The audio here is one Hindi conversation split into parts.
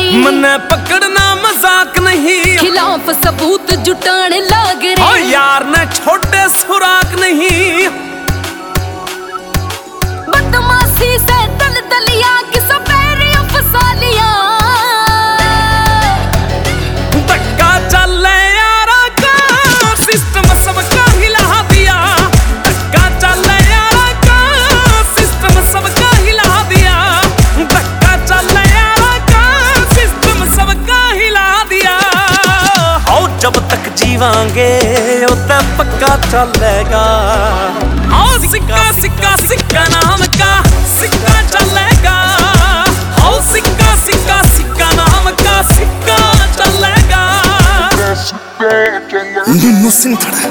मन्ने पकड़ना मजाक नहीं, खिलाफ सबूत जुटाने लाग रे। ओ यार ने छोटे सुराग नहीं, बदमाशी से दलदलिया की सपेरियों फसा लिया। धक्का चले यारा का सिस्टम सबका हिला दिया, धक्का चले यारा का सिस्टम सबका हिला दिया, धक्का चले यारा का सिस्टम सबका हिला दिया। और जब तक जीवांगे उतना पक्का चलेगा। और सिक्का सिक्का सिक्का नाम का सिक्का चलेगा। और सिक्का सिक्का सिक्का नाम का सिक्का चलेगा। नुन्नू सिंह खड़ा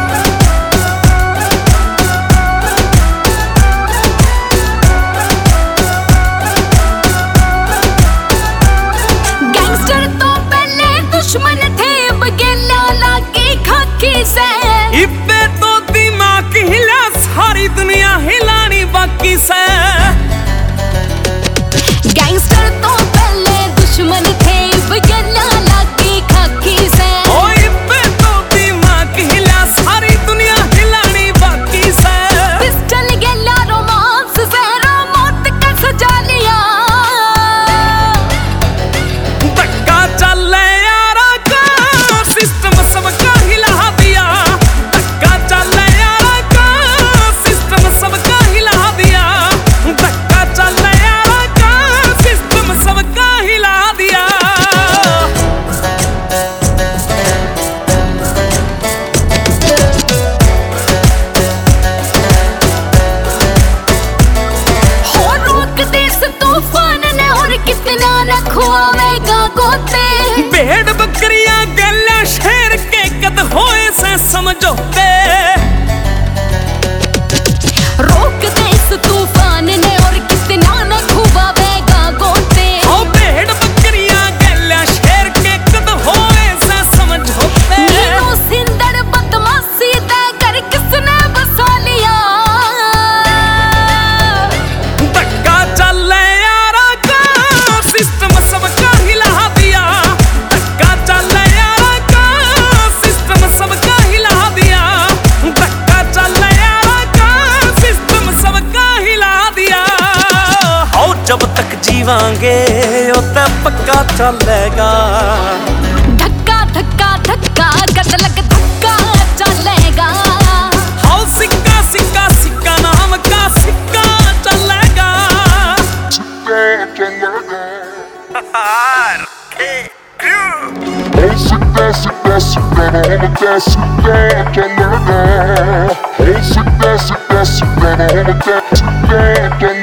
गैंगस्टर तो पहले दुश्मन थे, बगेला लाके खाकी से। इब्बे तो दिमाग हिला, सारी दुनिया हिलानी बाकी से। गैंगस्टर तो पहले दुश्मन थे, बगेला लाके खाकी से। ओ इब्बे तो दिमाग हिला, सारी दुनिया हिलानी बाकी से। पिस्टल गेला रोमांस से मौत का सजा लिया। धक्का चले यारा का सिस्टम सबका हिला दिया, धक्का चले यारा का सिस्टम सबका हिला दिया, धक्का चले यारा का सिस्टम सबका हिला दिया। हो रोक दे इस तूफान ने, और कितना न खुआवेगा गोते। भेड़ बकरियां गले शेर के कद होए से समझौते। रोक दे इस तूफान ने, और कितना न खुआवेगा गोते। ओ भेड़ बकरियां गले शेर के कद होए से समझौते। नीनो सिंदड़ बदमाशी दे कर किसने बसा लिया। धक्का चले यारा का सिस्टम सबका हिला दिया, धक्का चले यारा का सिस्टम सबका हिला दिया, धक्का चले यारा का सिस्टम सबका हिला दिया। और जब तक जीवांगे उतना पक्का चलेगा। धक्का धक्का धक्का कद लग धक्का चलेगा। हाउ सिक्का सिक्का सिक्का नाम का सिक्का चलेगा। Hey, sick that, sick that, sick that, I wanna that, sick that, I wanna that. Hey, sick that, sick that, sick that, I wanna that, sick that, I